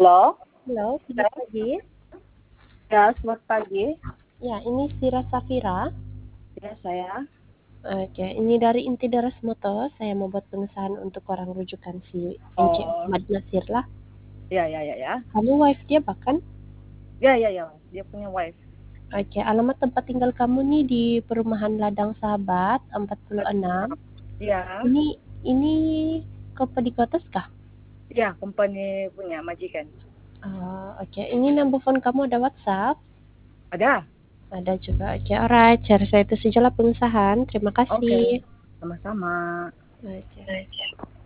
Halo? Halo, selamat pagi. Ya, selamat pagi. Ya, ini Sira Safira. Ya, saya. Oke, ini dari Inti Daras Moto. Saya mau buat pengesahan untuk orang rujukan si NC Oh, Ahmad Nasir lah. ya, ya, ya, ya. Kamu wife dia bahkan? Ya, ya, ya. Dia punya wife. Oke, alamat tempat tinggal kamu nih di Perumahan Ladang Sahabat 46. Ya, Ini Koper di Kotas kah? ya, company punya majikan. Oke, ini nomor phone kamu ada WhatsApp? Ada? Ada juga. Oke, alright. Share saya itu sajalah pengesahan. Terima Oke, kasih. sama-sama. Oke.